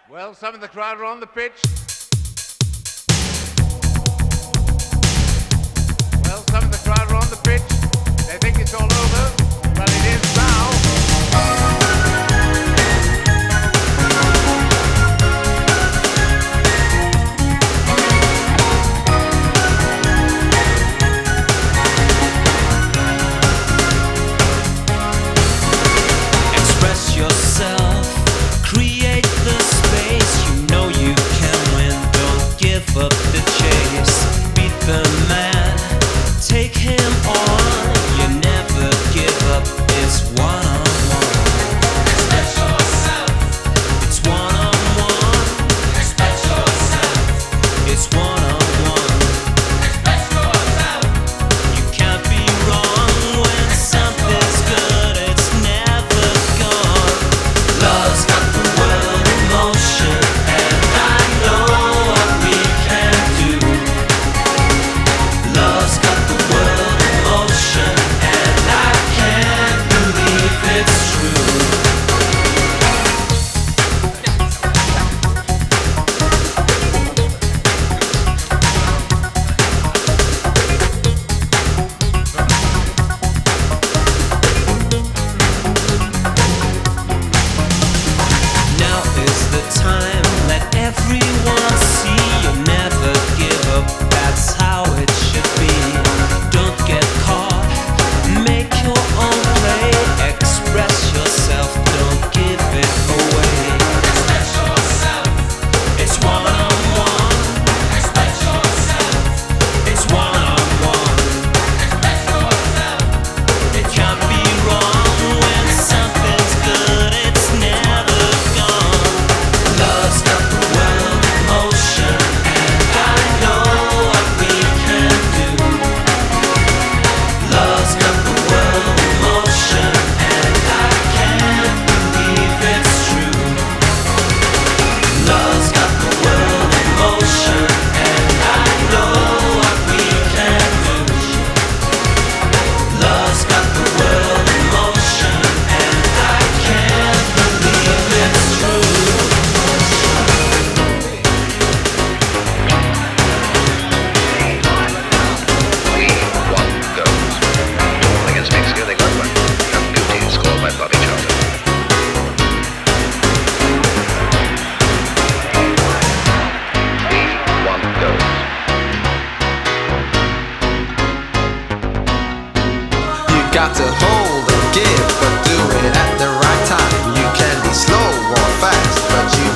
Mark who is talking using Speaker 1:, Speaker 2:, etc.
Speaker 1: Well, some of the crowd are on the pitch. Well, some of the crowd are on the pitch. They think it's all over, but it is now.
Speaker 2: Express yourself, create the space. You know you can win, don't give up the chase. Beat the man, take him on. You never give up, it's one-on-one. Express yourself, it's one-on-one. Express yourself, it's one-on-one. Express yourself, you can't be wrong. When something's good, it's never gone. Love's got the world in motion, and I know what we can do. Love's got the world in motion, and I can't believe it's true. Now is the time, let everyone see. You never give up, that's how it should be. Don't get caught, make your own play. Express yourself, don't give it away. Express yourself, it's one-on-one. Express yourself, it's one-on-one. Express yourself, it can't be wrong. When something's good, it's never gone. Love's got the world in motion, and I know what we can do. Love's got the world in motion, and I can't believe it's true. Love's got the world in motion, and I know what we can do. Love's got the world in motion, and I can't believe it's true.
Speaker 3: We want girls. All against Mexico, they got one. And beauty is scored by Bobby Charlton. We want girls.
Speaker 4: You got to hold and give, but do it at the right time. You can be slow or fast, but you